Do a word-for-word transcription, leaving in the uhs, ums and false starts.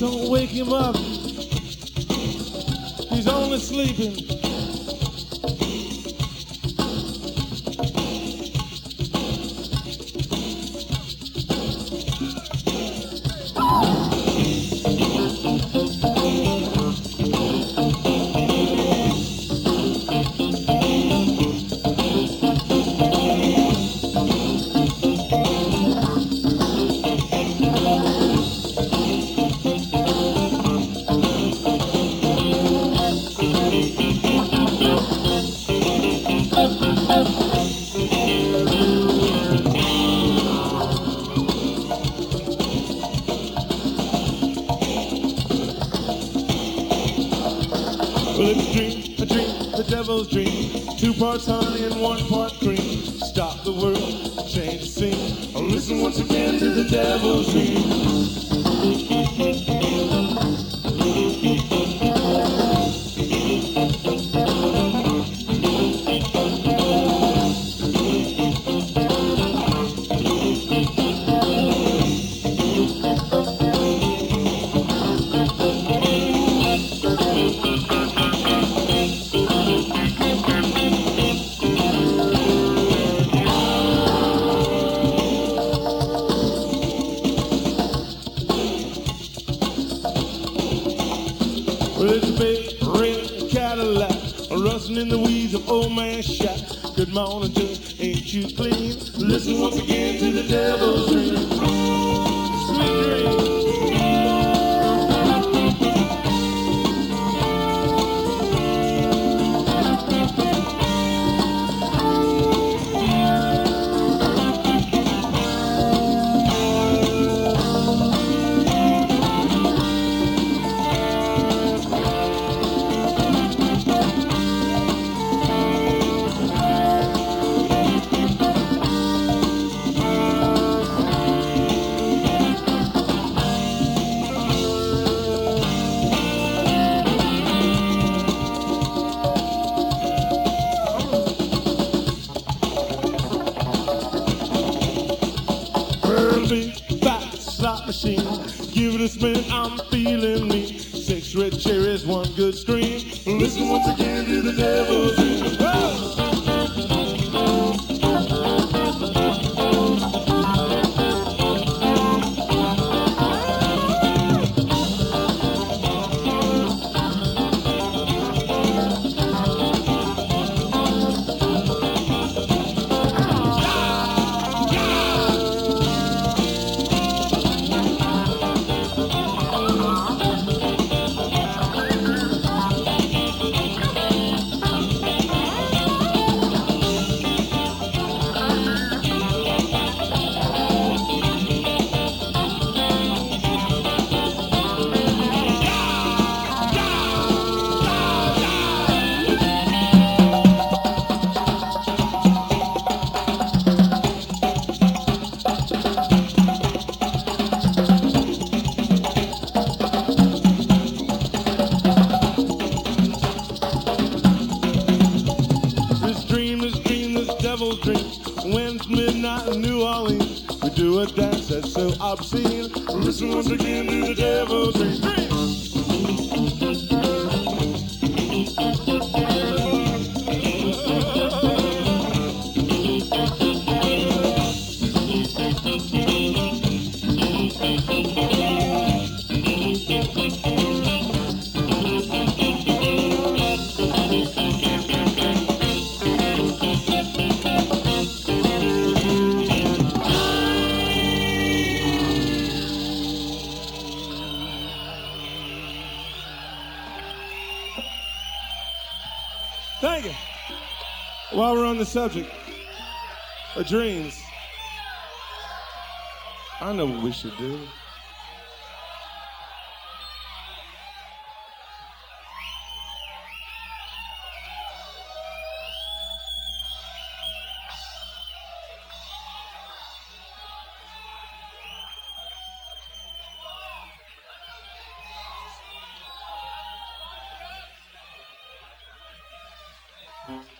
Don't wake him up. He's only sleeping. Well, it's a dream, a dream, the devil's dream. Two parts honey and one part cream. Stop the world, change the scene. Or listen once again to the devil's dream. Well, it's a big red Cadillac rustling in the weeds of old man shack. Good morning, Judge, ain't you clean? Listen once again to the devil's dream. Sweet dream. Big fat slot machine, give it a spin, I'm feeling me. Six red cherries, one good stream. Listen once again to the devil's dream. Oh! Devil's dream. When it's midnight in New Orleans, we do a dance that's so obscene. Listen once again to the devil's dream. Thank you. While we're on the subject of dreams, I know what we should do. Mm-hmm.